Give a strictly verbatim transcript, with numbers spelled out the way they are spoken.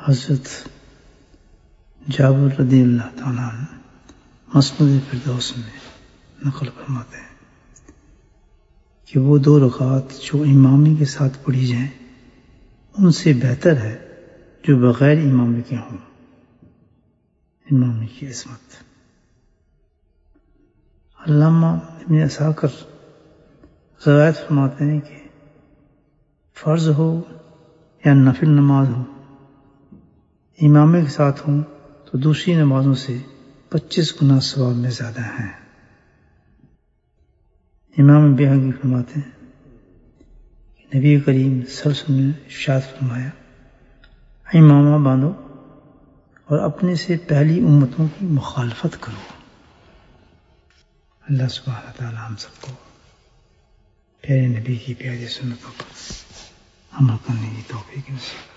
حضرت جابر رضی اللہ تعالیٰ عنہ مسند فردوس میں نقل فرماتے ہیں کہ وہ دو رکعات جو امامی کے ساتھ پڑھی جائیں ان سے بہتر ہے جو بغیر امامی کے ہوں. امامی کی عصمت. علامہ ابن عساکر روایت فرماتے ہیں کہ فرض ہو یا نفل نماز ہو امامے کے ساتھ ہوں تو دوسری نمازوں سے پچیس گنا ثواب میں زیادہ ہیں. امام بیہقی فرماتے ہیں کہ نبی کریم صلی اللہ علیہ وسلم نے ارشاد فرمایا امامہ باندھو اور اپنے سے پہلی امتوں کی مخالفت کرو. اللہ سبحانہ تعالی ہم سب کو پیارے نبی کی پیاری سنتوں پر عمل کرنے کی توفیق نصیب